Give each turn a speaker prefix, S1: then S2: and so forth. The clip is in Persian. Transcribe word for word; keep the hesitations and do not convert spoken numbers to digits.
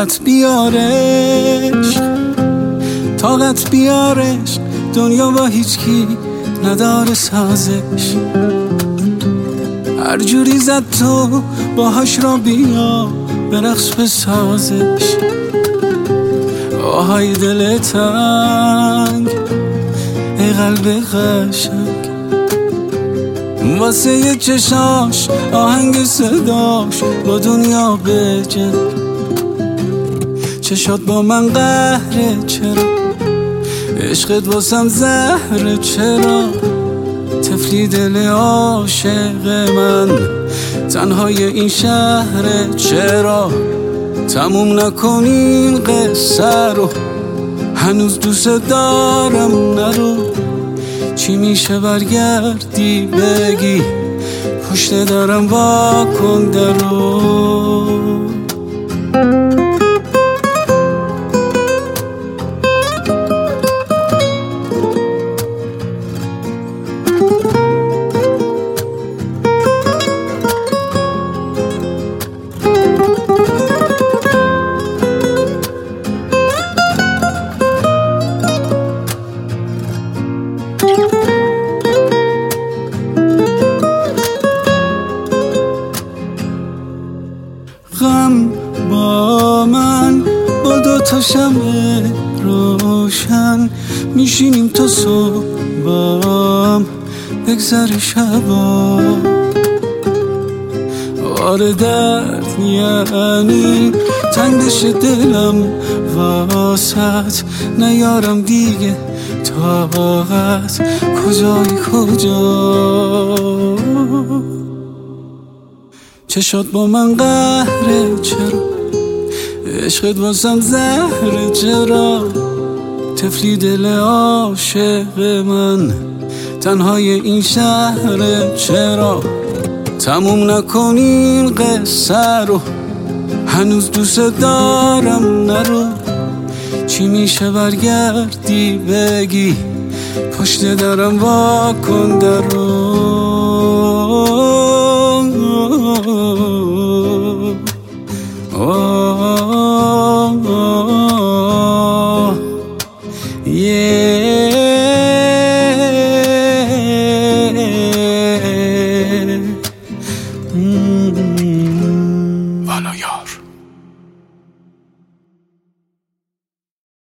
S1: طاقت بیارش، طاقت بیارش، دنیا با هیچ کی نداره سازش. هر جوری زد تو باهاش را بیا برقص بسازش. آهای دل تنگ ای قلب قشنگ، واسه یه چشاش آهنگ صداش با دنیا بجنگ. چشات با من قهره چرا، عشقت واسم زهره چرا، طفلی دل عاشق من تنهای این شهر چرا. تموم نکنین قصه رو، هنوز دوست دارم نرو. چی میشه برگردی بگی پشت دارم واکن درو. غم با من با دوتا شمع روشن میشینیم تا صبح بام بگذر شبا. آره درد یعنی تنگ بشه دلم واسط، نیارم دیگه طاقت. کجایی کجا، چشات با من قهره چرا، عشقت واسم زهره چرا، طفلی دل عاشق من تنهای این شهر چرا. تموم نکنین قصه رو، هنوز دوست دارم نرو. چی میشه برگردی بگی پشت درم واکن درو.